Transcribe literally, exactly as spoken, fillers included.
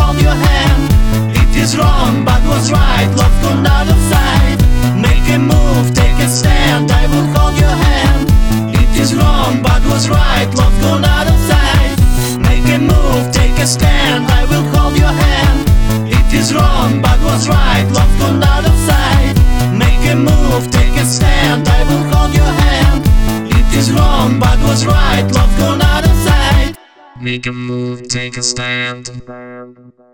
hold your hand. It is wrong but was right, love gone out of sight. Make a move, take a stand, I will hold your hand. It is wrong but was right, love gone out of sight. Make a move, take a stand, I will hold your hand. It is wrong but was right, love gone out of sight. Make a move, take a stand, I will hold your hand. It is wrong but was right, love gone out of sight. Make a move, take a stand.